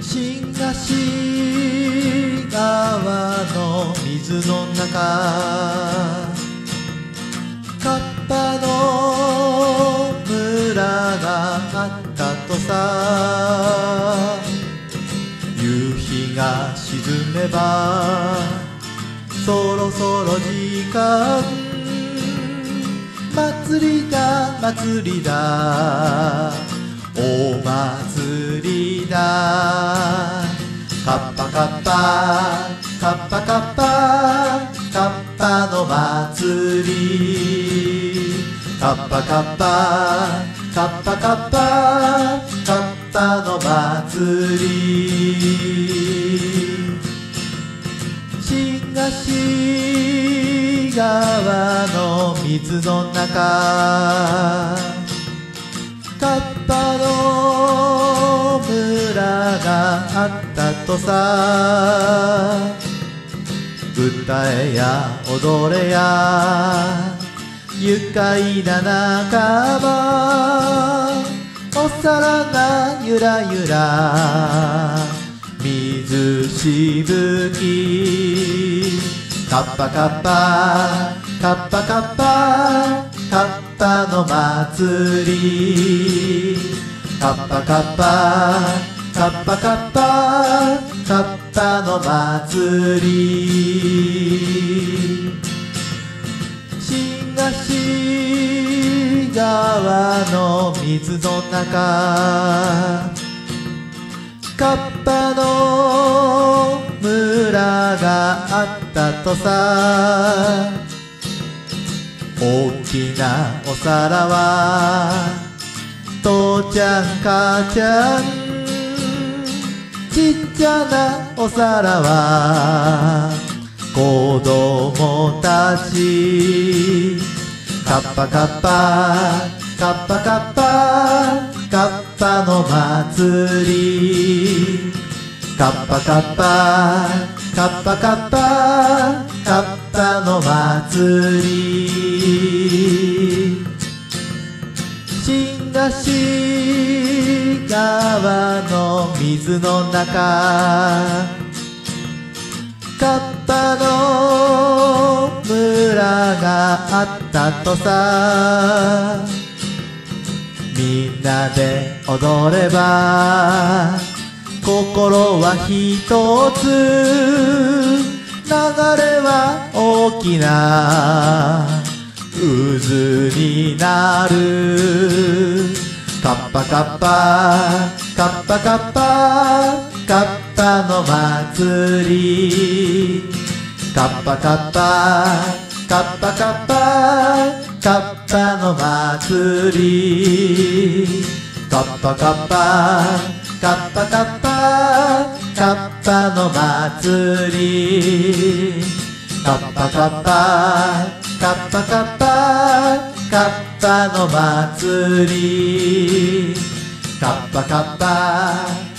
新河川の水の中、カッパの村があったとさ。夕日が沈めばそろそろ時間、祭りだ祭りだお祭りだ。カッパカッパカッパカッパカッパの祭り。カッパカッパカッパカッパカッパの祭り。新河川の水の中、カッパの村があったとさ。歌えや踊れや愉快な仲間、お皿がゆらゆら水しぶき。カッパカッパカッパカッパカッパの祭り。カッパカッパカッパカッパカッパの祭り。新河川の水の中、カッパの村があったとさ。大きなお皿は父ちゃん母ちゃん、ちっちゃなお皿は子供たち。カッパカッパカッパカッパカッパの祭り。カッパカッパカッパカッパカッパの祭り。新河川の水の中、カッパの村があったとさ。みんなで踊れば心は一つ、流れは大きな渦になる。カッパカッパカッパカッパカッパの祭り。カッパカッパカッパカッパカッパの祭り。カッパカッパカッパカッパカッパの祭り。カッパカッパカッパカッパカッパの祭り。カッパカッパ